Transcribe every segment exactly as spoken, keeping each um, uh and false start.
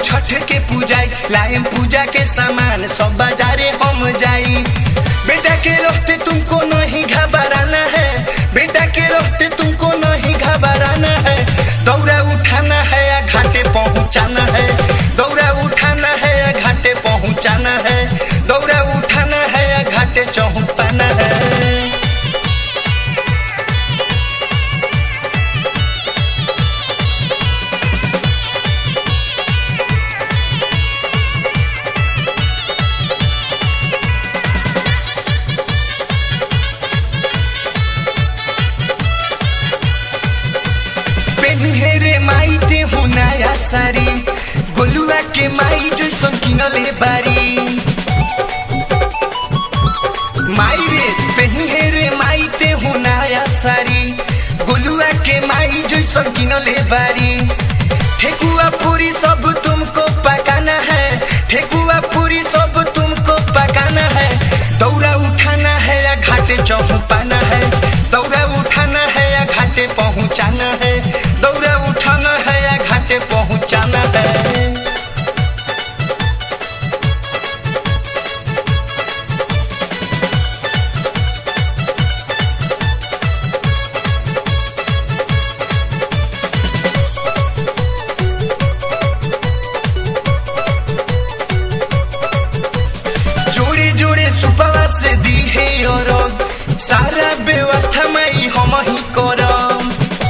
छठ के पूजाई, लाएम पूजा के सामान सब बाजारे हम जाई। बेटा के रहते तुमको नहीं घबराना है, बेटा के रहते तुमको नहीं घबराना है। दौरा उठाना है या घाटे पहुँचाना है, दौरा उठाना है या घाटे पहुँचाना है, दौरा उठाना है या घाटे चौपाना है। पेन्हेरे माई ते हुनाया सारी, गोलुआ के माई जो संकिनले बारी। माई रे पेन्हेरे माई ते हुनाया सारी, गोलुआ के माई जो संकिनले बारी। ठेकुआ पूरी सब तुमको पकाना है, ठेकुआ पूरी सब तुमको पकाना है। दौरा उठाना है या घाटे चौपाना है, दौरा उठाना है या घाटे पहुँचाना है, दौरा उठाना है या घाटे पहुँचाना है। जोड़े जोड़े सुपवा से दी है और सारा व्यवस्था में हम ही करम,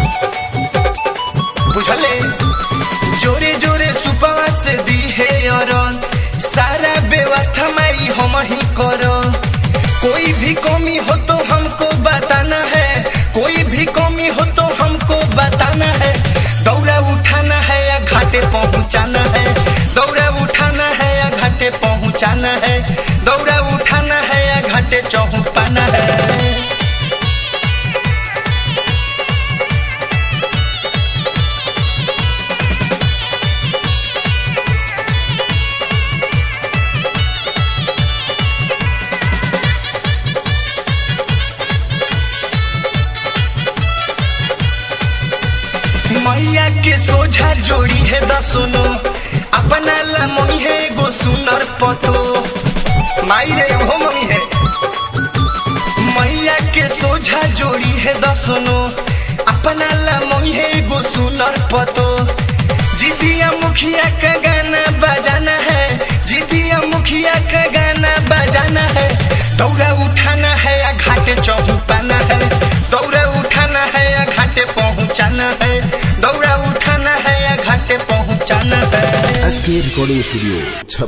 बुझले। जोरे जोरे सुपवा से दी है और सारा व्यवस्था में हम ही करो। कोई भी कमी हो तो हमको बताना है, कोई भी कमी हो तो हमको बताना है। दौरा उठाना है या घाटे पहुँचाना है, दौरा उठाना है या घाटे पहुँचाना है, दौरा उठाना है या घाटे चौपाना है। मैया के सोझा जोड़ी है दसोनो, अपना ला मम्मी है गो सुनर पतो। माई रे हो मम्मी है। मैया के सोझा जोड़ी है दसोनो, अपना ला मम्मी है गो सुनर पतो। जीतिया मुखिया का गाना बजाना है, जीतिया मुखिया का गाना बजाना है। दौरा उठाना है या घाटे चौपाना है, दौरा उठाना है या घाटे पहुँचाना है, दौरा उठाना है या घाटे पहुँचाना है। एस के रिकॉर्डिंग स्टूडियो।